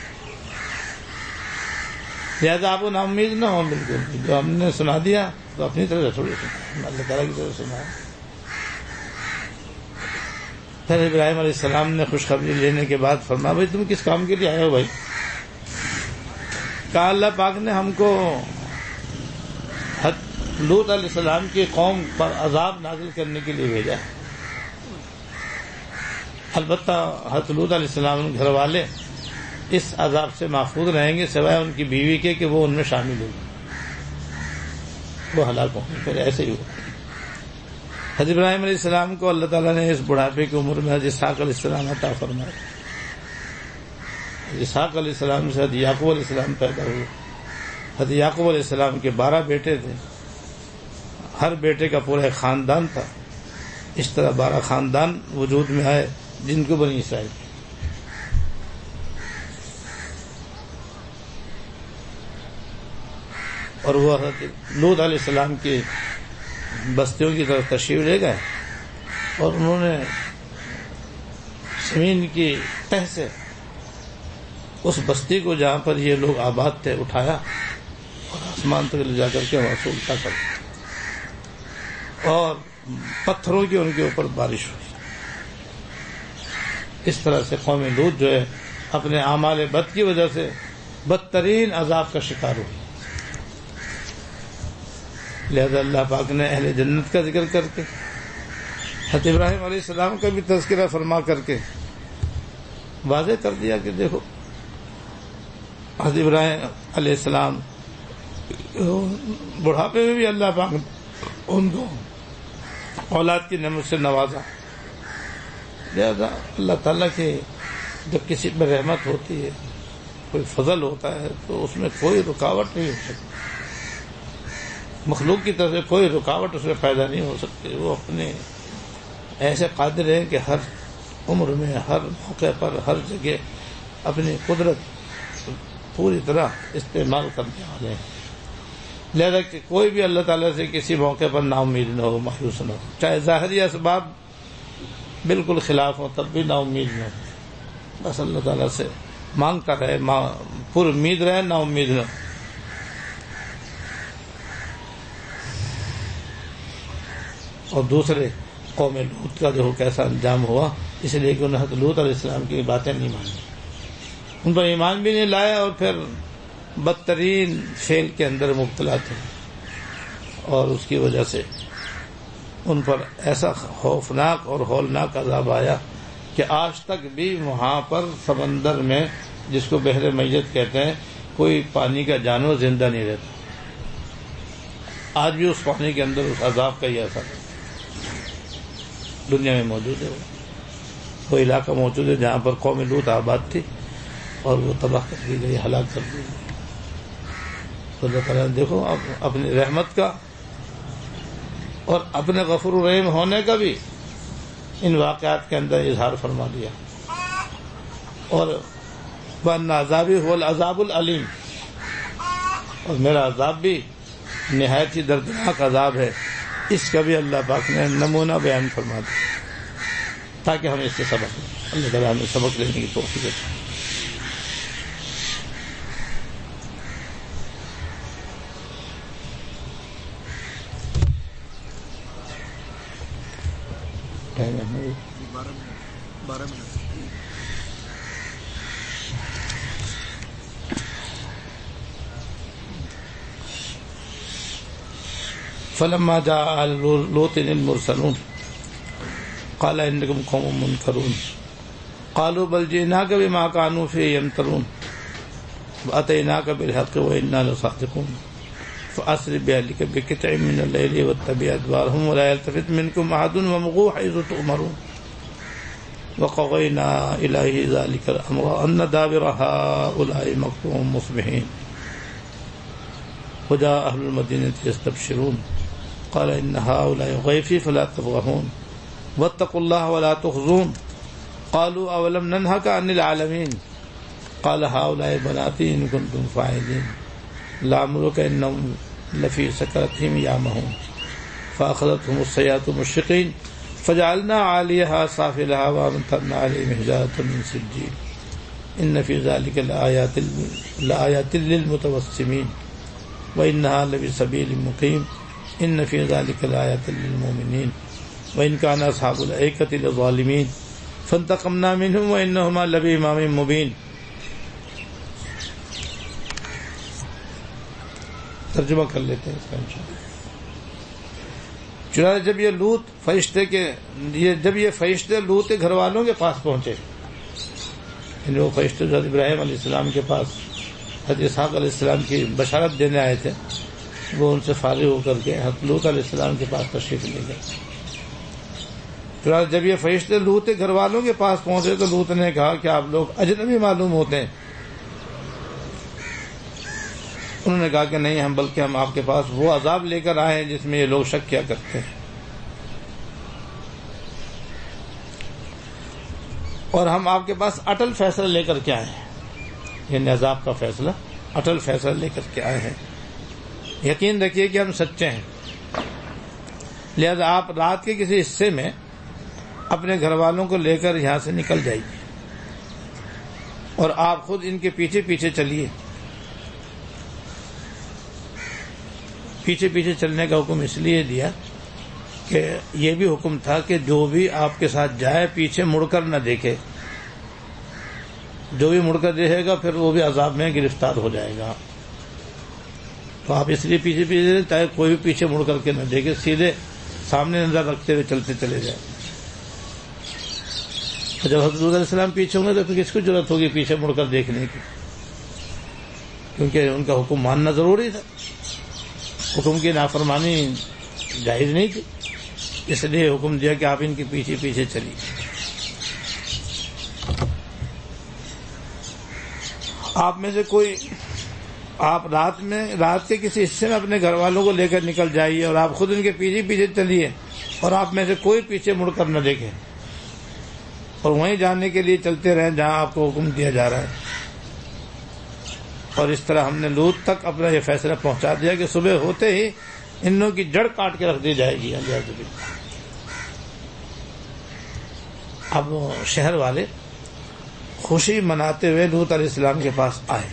لہٰذا آپ کو نا امید نہ ہو، بالکل جو ہم نے سنا دیا تو اپنی طرف سے تھوڑی سنا، اللہ تعالیٰ کی طرف سنا ہے۔ پھر ابراہیم علیہ السلام نے خوشخبری لینے کے بعد فرمایا بھائی تم کس کام کے لیے آئے ہو بھائی؟ کہا اللہ پاک نے ہم کو لوط علیہ السلام کی قوم پر عذاب نازل کرنے کے لیے بھیجا ہے۔ البتہ حضرت لوط علیہ السلام گھر والے اس عذاب سے محفوظ رہیں گے سوائے ان کی بیوی کے کہ وہ ان میں شامل ہوگی، وہ ہلاک ہوں گے۔ پھر ایسے ہی ہوا۔ حضرت ابراہیم علیہ السلام کو اللہ تعالیٰ نے اس بڑھاپے کی عمر میں حضرت اسحاق علیہ السلام عطا فرمایا۔ حضرت اسحاق علیہ السلام سے حضرت یعقوب علیہ السلام پیدا ہوئے۔ حضرت یعقوب علیہ السلام کے 12 بیٹے تھے، ہر بیٹے کا پورا ایک خاندان تھا۔ اس طرح 12 خاندان وجود میں آئے جن کو بنی اسرائیل۔ اور وہ حضرت لوط علیہ السلام کی بستیوں کی طرف تشریف لے گئے اور انہوں نے زمین کی تہ سے اس بستی کو جہاں پر یہ لوگ آباد تھے اٹھایا اور آسمان تک لے جا کر کے وہاں سے الٹا کر دیا اور پتھروں کی ان کے اوپر بارش ہوئی۔ اس طرح سے قوم لوط جو ہے اپنے اعمال بد کی وجہ سے بدترین عذاب کا شکار ہوئی۔ لہذا اللہ پاک نے اہل جنت کا ذکر کر کے، حضرت ابراہیم علیہ السلام کا بھی تذکرہ فرما کر کے واضح کر دیا کہ دیکھو حضرت ابراہیم علیہ السلام بڑھاپے میں بھی اللہ پاک ان کو اولاد کی نعمت سے نوازا. لہذا اللہ تعالیٰ کی جب کسی پر رحمت ہوتی ہے، کوئی فضل ہوتا ہے، تو اس میں کوئی رکاوٹ نہیں ہو سکتی. مخلوق کی طرف سے کوئی رکاوٹ اس میں پیدا نہیں ہو سکتی. وہ اپنے ایسے قادر ہیں کہ ہر عمر میں، ہر موقع پر، ہر جگہ اپنی قدرت پوری طرح استعمال کرنے والے ہیں. لہذا کہ کوئی بھی اللہ تعالیٰ سے کسی موقع پر نا امید نہ ہو، مایوس نہ ہو، چاہے ظاہری اسباب بالکل خلاف ہو تب بھی نا امید نہ ہو. بس اللہ تعالیٰ سے مانگتا رہے، پر امید رہے، نا امید نہ ہو. اور دوسرے قوم لوط کا جو کیسا انجام ہوا، اس لیے کہ انہوں نے لوط علیہ السلام کی باتیں نہیں مانی، ان پر ایمان بھی نہیں لائے، اور پھر بدترین فعل کے اندر مبتلا تھے. اور اس کی وجہ سے ان پر ایسا خوفناک اور ہولناک عذاب آیا کہ آج تک بھی وہاں پر سمندر میں، جس کو بحر میت کہتے ہیں، کوئی پانی کا جانور زندہ نہیں رہتا. آج بھی اس پانی کے اندر اس عذاب کا ہی اثر دنیا میں موجود ہے. وہ علاقہ موجود ہے جہاں پر قوم لوط آباد تھی، اور وہ تباہ کر دی گئی، ہلاک کر دی گئی. تو اللہ تعالیٰ نے دیکھو اپنی رحمت کا اور اپنے غفور الرحیم ہونے کا بھی ان واقعات کے اندر اظہار فرما دیا. اور وَأَنَّ عَذَابِي هُوَ الْعَذَابُ الْعَلِيمُ، اور میرا عذاب بھی نہایت ہی دردناک عذاب ہے. اس کا بھی اللہ پاک نے نمونہ بیان فرما دیا تاکہ ہم اس سے سبق لیں. اللہ تعالیٰ ہمیں سبق لینے کی توفیق دے. فلما جاء لوط المرسلون قال انكم قوم منكرون قالوا بل جئناك بما كانوا فيه يمترون واتيناك بالحق وانا لصادقون فاسر بأهلك بقطع من الليل واتبع ادبارهم ولا يلتفت منكم احد وامضوا حيث تؤمرون وقضينا اليه ذلك الامر ان دابر هؤلاء مقطوع مصبحين وجاء اهل المدينه يستبشرون قال ان هؤلاء ضيفي فلا تفضحون واتقوا الله ولا تخزون قالوا اولم ننهك عن العالمين قال هؤلاء بناتي ان كنتم فاعلين لعمرك انهم لفي سكرتهم يعمهون فاخذتهم الصيحة مشرقين فجعلنا عاليها سافلها وامطرنا عليهم حجارة من سجيل ان في ذلك لآيات للمتوسمين وانها لبسبيل مقيم ان في ذلك لآيات للمؤمنين وان كان اصحاب الأيكة لظالمين فانتقمنا منهم وانهما لبإمام مبين. ترجمہ کر لیتے ہیں اس کا انشاءاللہ. چنانچہ جب یہ فرشتے لوط کے گھر والوں کے پاس پہنچے، یعنی وہ فرشتے حضرت ابراہیم علیہ السلام کے پاس حضرت اسحاق علیہ السلام کی بشارت دینے آئے تھے، وہ ان سے فارغ ہو کر کے حضرت لوط علیہ السلام کے پاس تشریف لے گئے. چنانچہ جب یہ فرشتے لوط کے گھر والوں کے پاس پہنچے تو لوط نے کہا کہ آپ لوگ اجنبی معلوم ہوتے ہیں. انہوں نے کہا کہ نہیں، بلکہ ہم آپ کے پاس وہ عذاب لے کر آئے ہیں جس میں یہ لوگ شک کیا کرتے ہیں، اور ہم آپ کے پاس اٹل فیصلہ لے کر کے آئے ہیں. یعنی عذاب کا فیصلہ، اٹل فیصلہ لے کر کے آئے ہیں. یقین رکھیے کہ ہم سچے ہیں. لہذا آپ رات کے کسی حصے میں اپنے گھر والوں کو لے کر یہاں سے نکل جائیے، اور آپ خود ان کے پیچھے پیچھے چلیے. پیچھے پیچھے چلنے کا حکم اس لیے دیا کہ یہ بھی حکم تھا کہ جو بھی آپ کے ساتھ جائے پیچھے مڑ کر نہ دیکھے. جو بھی مڑ کر دیکھے گا پھر وہ بھی عذاب میں گرفتار ہو جائے گا. تو آپ اس لیے پیچھے پیچھے چاہے کوئی بھی پیچھے مڑ کر کے نہ دیکھے، سیدھے سامنے نظر رکھتے ہوئے چلتے چلے جائیں. جب حضرت علیہ السلام پیچھے ہوں گے تو پھر کس کو ضرورت ہوگی پیچھے مڑ کر دیکھنے کی؟ کیونکہ ان کا حکم ماننا ضروری تھا، حکم کی نافرمانی جائز نہیں تھی، اس لیے حکم دیا کہ آپ ان کے پیچھے پیچھے چلیے. آپ میں سے کوئی، آپ رات کے کسی حصے میں اپنے گھر والوں کو لے کر نکل جائیے اور آپ خود ان کے پیچھے پیچھے چلیے، اور آپ میں سے کوئی پیچھے مڑ کر نہ دیکھے اور وہیں جانے کے لیے چلتے رہیں جہاں آپ کو حکم دیا جا رہا ہے. اور اس طرح ہم نے لوط تک اپنا یہ فیصلہ پہنچا دیا کہ صبح ہوتے ہی ان لوگوں کی جڑ کاٹ کے رکھ دی جائے گی. اب شہر والے خوشی مناتے ہوئے لوط علیہ السلام کے پاس آئے.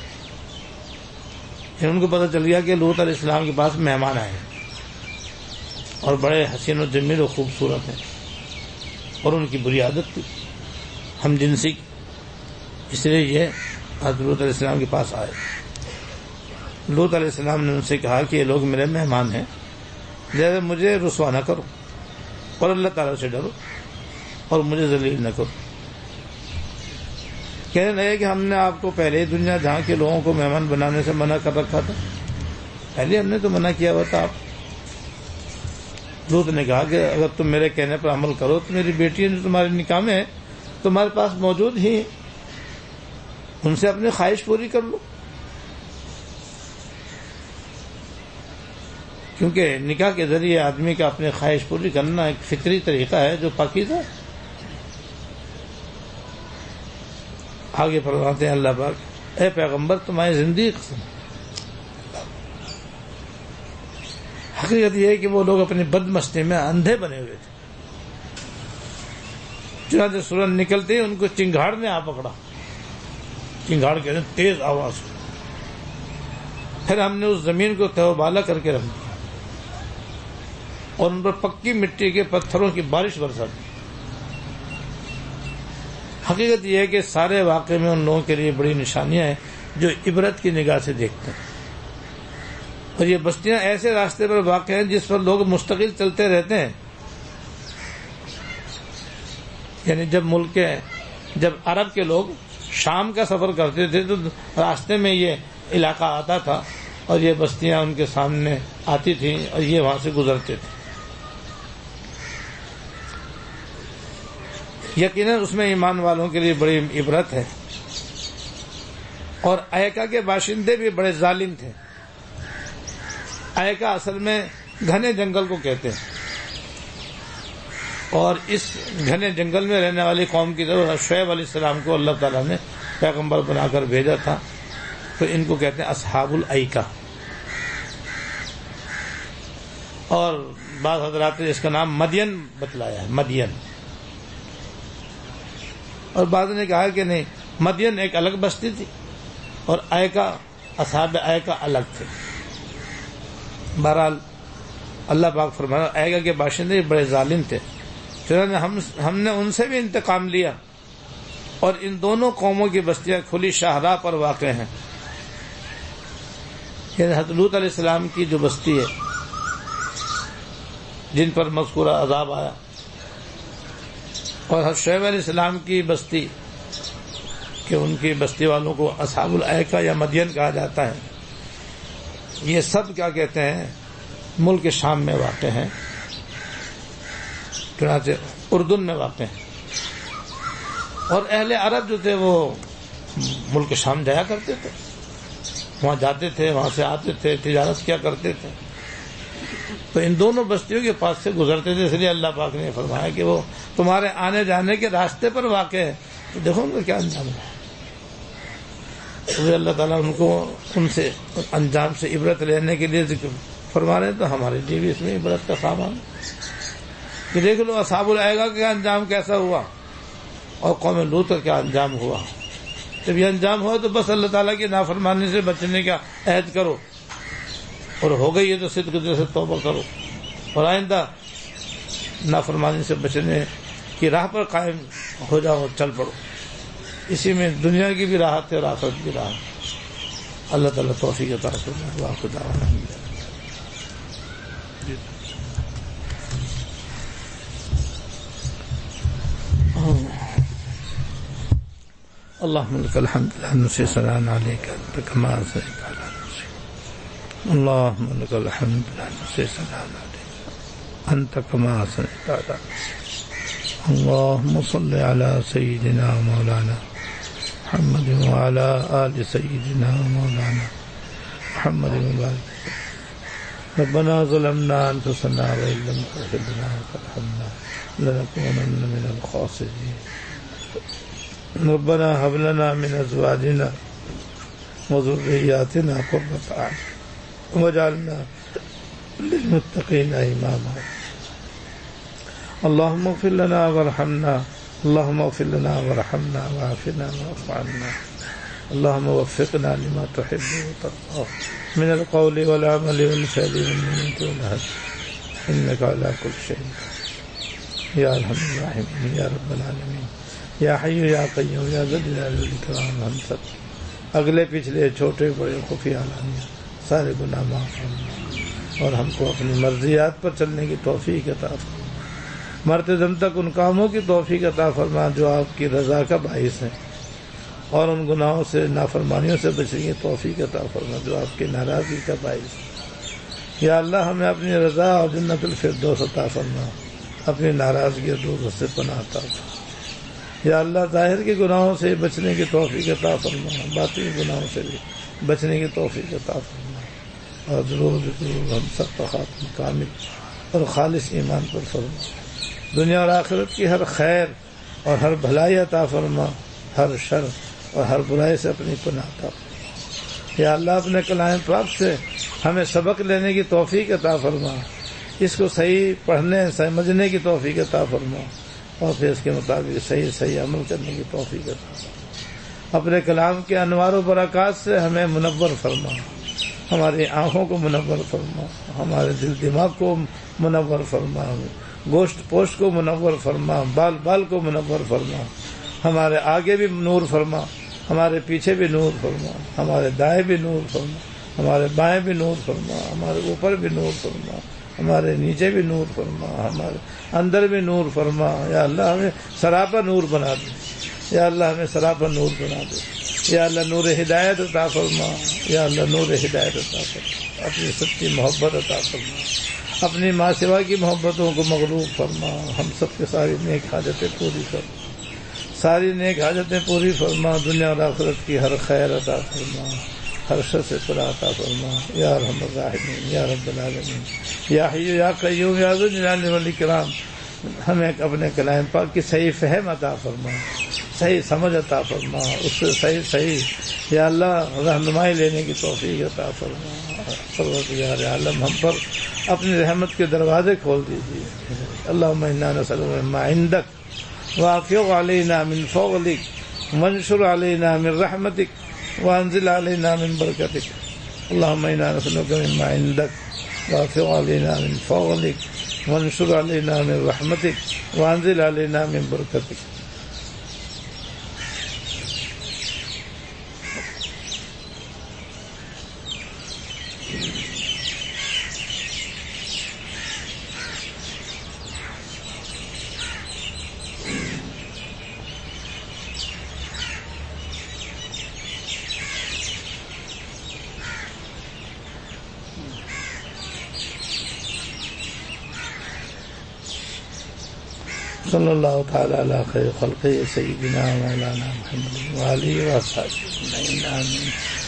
ان کو پتہ چل گیا کہ لوط علیہ السلام کے پاس مہمان آئے اور بڑے حسین و جمیل و خوبصورت ہیں، اور ان کی بری عادت تھی ہم جنسی کی، اس لیے یہ حضرت لوط علیہ السلام کے پاس آئے. لوط علیہ السلام نے ان سے کہا کہ یہ لوگ میرے مہمان ہیں، لہذا مجھے رسوا نہ کرو اور اللہ تعالیٰ سے ڈرو اور مجھے ذلیل نہ کرو. کہنے لگے کہ ہم نے آپ کو پہلے ہی دنیا جہاں کے لوگوں کو مہمان بنانے سے منع کر رکھا تھا، پہلے ہم نے تو منع کیا ہوا تھا. آپ لوط نے کہا کہ اگر تم میرے کہنے پر عمل کرو تو میری بیٹی جو تمہارے نکاح میں ہے تمہارے پاس موجود ہی ہیں، ان سے اپنی خواہش پوری کر لو. کیونکہ نکاح کے ذریعے آدمی کا اپنی خواہش پوری کرنا ایک فطری طریقہ ہے جو پاکیزہ ہے. آگے فرماتے ہیں اللہ پاک، اے پیغمبر تمہاری زندگی قسم. حقیقت یہ ہے کہ وہ لوگ اپنی بد مستی میں اندھے بنے ہوئے تھے. چنانچہ سورج نکلتے ہی ان کو چنگاڑ نے آ پکڑا. چنگاڑ کے تیز آواز، پھر ہم نے اس زمین کو تہوبالا کر کے رکھ دیا اور ان پر پکی مٹی کے پتھروں کی بارش برسا دی. حقیقت یہ ہے کہ سارے واقعے میں ان لوگوں کے لیے بڑی نشانیاں ہیں جو عبرت کی نگاہ سے دیکھتے ہیں. اور یہ بستیاں ایسے راستے پر واقع ہیں جس پر لوگ مستقل چلتے رہتے ہیں. یعنی جب عرب کے لوگ شام کا سفر کرتے تھے تو راستے میں یہ علاقہ آتا تھا اور یہ بستیاں ان کے سامنے آتی تھیں اور یہ وہاں سے گزرتے تھے. یقیناً اس میں ایمان والوں کے لیے بڑی عبرت ہے. اور ایکا کے باشندے بھی بڑے ظالم تھے. ایکا اصل میں گھنے جنگل کو کہتے ہیں، اور اس گھنے جنگل میں رہنے والی قوم کی طرف شعیب علیہ السلام کو اللہ تعالیٰ نے پیغمبر بنا کر بھیجا تھا، تو ان کو کہتے ہیں اصحاب الایکا. اور بعض حضرات نے اس کا نام مدین بتلایا ہے، مدین. اور بعض نے کہا کہ نہیں، مدین ایک الگ بستی تھی اور ایکا، اصحاب ایکا الگ تھے. بہرحال اللہ پاک فرمایا ایکا کے باشندے بڑے ظالم تھے، چنانچہ ہم نے ان سے بھی انتقام لیا. اور ان دونوں قوموں کی بستیاں کھلی شاہراہ پر واقع ہیں. یعنی حضرت لوط علیہ السلام کی جو بستی ہے جن پر مذکورہ عذاب آیا، اور حضرت شعیب علیہ السلام کی بستی کہ ان کی بستی والوں کو اصحاب الایکا یا مدین کہا جاتا ہے، یہ سب کیا کہتے ہیں ملک شام میں واقع ہیں، چنانچہ اردن میں واقع ہیں. اور اہل عرب جو تھے وہ ملک شام جایا کرتے تھے، وہاں جاتے تھے، وہاں سے آتے تھے، تجارت کیا کرتے تھے. تو ان دونوں بستیوں کے پاس سے گزرتے تھے، اس لیے اللہ پاک نے فرمایا کہ وہ تمہارے آنے جانے کے راستے پر واقع ہے. تو دیکھو ان کا کیا انجام ہے. اللہ تعالیٰ ان کو ان سے انجام سے عبرت لینے کے لیے ذکر فرما رہے ہیں. تو ہمارے لیے بھی اس میں عبرت کا سامان کہ دیکھ لو اصحاب الایکا کا انجام کیسا ہوا اور قوم لوط کا کیا انجام ہوا. جب یہ انجام ہوا تو بس اللہ تعالیٰ کی نافرمانی سے بچنے کا عہد کرو، اور ہو گئی ہے تو صدق سے توبہ کرو اور آئندہ نافرمانی سے بچنے کی راہ پر قائم ہو جاؤ اور چل پڑو. اسی میں دنیا کی بھی راحت ہے اور آخرت کی راحت. اللہ تعالیٰ توفیق عطا فرمائے. وآخر دعوانا اللهم لك الحمد لا نحصي ثناء عليك أنت كما أثنيت على نفسك. اللهم لك الحمد لا نحصي ثناء عليك أنت كما أثنيت على نفسك. اللهم صل على سيدنا مولانا محمد وعلى آل سيدنا مولانا محمد وبارك. ربنا ظلمنا أنفسنا وإن لم تغفر لنا وترحمنا لنكونن من الخاسرين. ربنا هب لنا من أزواجنا وذرياتنا قرة أعين واجعلنا للمتقين إماما. اللهم اغفر لنا وارحمنا. اللهم اغفر لنا وارحمنا وعافنا واعف عنا. اللهم وفقنا لما تحب وترضى من القول والعمل والفعل والنية والهدي إنك على كل شيء يا أرحم الراحمين يا رب العالمين یا حی یا قیوم یا ذی الجلال والاکرام. ہم سب اگلے پچھلے چھوٹے بڑے خفیہ علانیہ سارے گناہ معاف فرما اور ہم کو اپنی مرضیات پر چلنے کی توفیق عطا فرما. مرتے دم تک ان کاموں کی توفیق عطا فرما جو آپ کی رضا کا باعث ہیں اور ان گناہوں سے نافرمانیوں سے بچنے کی توفیق عطا فرما جو آپ کی ناراضگی کا باعث ہے. یا اللہ ہمیں اپنی رضا اور جنت الفردوس عطا فرما. اپنی ناراضگی اور دوزخ سے پناہ عطا فرما. یا اللہ ظاہر کے گناہوں سے بچنے کی توفیق عطا فرما. باطنی گناہوں سے بھی بچنے کی توفیق عطا فرما. اور ضرور ہم سب کا خاتمہ کامل اور خالص ایمان پر فرما. دنیا اور آخرت کی ہر خیر اور ہر بھلائی عطا فرما. ہر شر اور ہر برائی سے اپنی پناہ عطا فرما. یا اللہ اپنے کلام پاک سے ہمیں سبق لینے کی توفیق عطا فرما. اس کو صحیح پڑھنے سمجھنے کی توفیق عطا فرما اور پھر اس کے مطابق صحیح عمل کرنے کی توفیق عطا فرما. اپنے کلام کے انوار و برکات سے ہمیں منور فرما. ہماری آنکھوں کو منور فرما. ہمارے دل دماغ کو منور فرما. گوشت پوشت کو منور فرما. بال بال کو منور فرما. ہمارے آگے بھی نور فرما. ہمارے پیچھے بھی نور فرما. ہمارے دائیں بھی نور فرما. ہمارے بائیں بھی نور فرما. ہمارے اوپر بھی نور فرما. ہمارے نیچے بھی نور فرما. ہمارے اندر بھی نور فرما. یا اللہ ہمیں سراپا نور بنا دے. یا اللہ ہمیں سراپا نور بنا دے. یا اللہ نور ہدایت عطا فرما. یا اللہ نور ہدایت عطا فرما. اپنی سچی محبت عطا فرما. اپنی ماں سوا کی محبتوں کو مغلوب فرما. ہم سب کے ساری نیک حاجتیں پوری فرما. ساری نیک حاجتیں پوری فرما. دنیا اور آخرت کی ہر خیر عطا فرما. ہر شر سے پناہ عطا فرما. یا ارحم الراحمین یا رب العالمین یا حی یا قیوم یا ذی الجلال والاکرام. ہمیں اپنے کلام پاک کی صحیح فہم عطا فرما. صحیح سمجھ عطا فرما. اس سے صحیح یا اللہ رہنمائی لینے کی توفیق عطا فرما. پروردگار عالم ہم پر اپنی رحمت کے دروازے کھول دیجیے. اللہم انا نسألک مما عندک وافق علینا من فضلک وانشر علینا من رحمتک وانزل علینا من برکتک. اللہم انا نسألک مما عندک وافق علینا من فضلک وانشر علینا من رحمتک وانزل علینا من برکتک. صلی اللہ تعالی علی خیر خلقہ سیدنا مولانا محمد وآلہ وصحبہ اجمعین. آمین.